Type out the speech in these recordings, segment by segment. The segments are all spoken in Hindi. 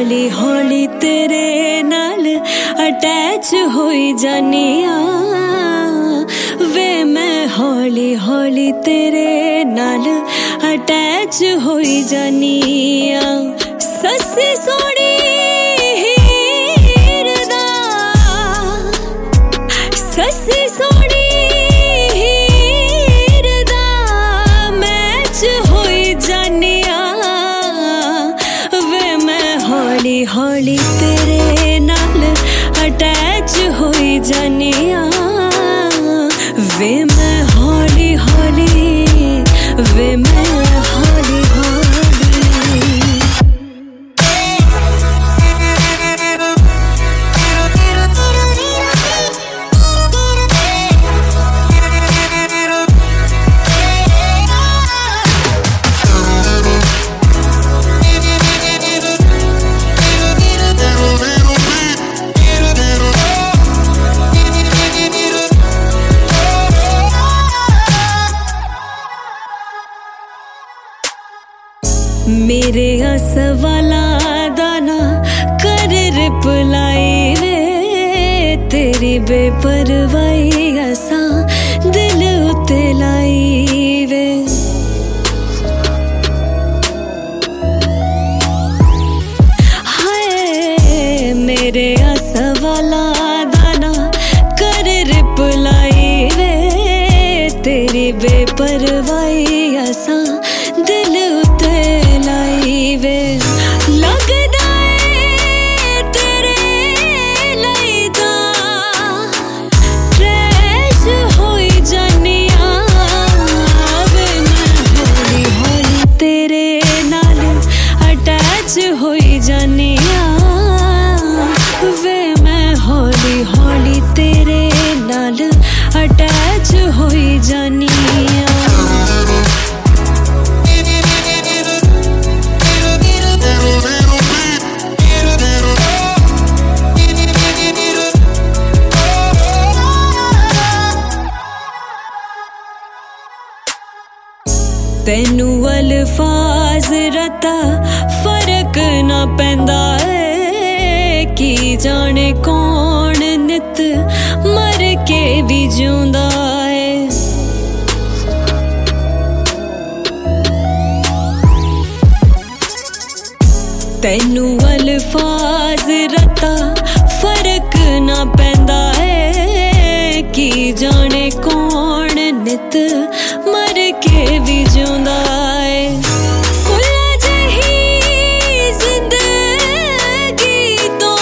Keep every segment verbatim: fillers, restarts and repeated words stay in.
हौली हौली तेरे नाल अटैच होई जानी आ वे मैं हौली हौली तेरे नाल अटैच होई जानी आ सस्सी सोनी हीर दा सस्सी सोनी हीर दा मैच होई जानी आ वे मैं हौली हौली तेरे नाल अटैच होई जानी आ वे मैं हौली हौली वे मैं हौली हौली मेरे असवाला दाना कर रिप्लाई वे तेरी बेपरवाही असा दिल उते लाई वे हाय मेरे असवाला दाना कर रिप्लाई वे तेरी बेपरवाही असा दिल उते लाई वे लगदा है तेरे लई दा ट्रैश होई जानी आ वे मैं हौली हौली तेरे नाल अटैच होई जानी आ वे मैं हौली हौली तेरे नाल अटैच होई जानी आ तैनू अल्फाज रता फर्क ना पैंदा है की जाने कौन नित मर के भी जिउंदा है तैनू अल्फाज रता फर्क ना पैंदा है की जाने कौन नित मर के भी जिउंदा है फुल्ला जही जिंदगी तो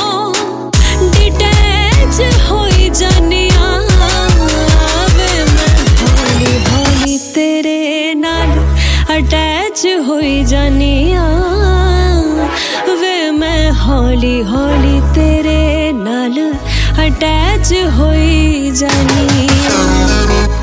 डिटैच होई जानी आ वे मैं हौली हौली तेरे नाल अटैच होई जानी आ वे मैं हौली हौली तेरे नाल अटैच होई जानी आ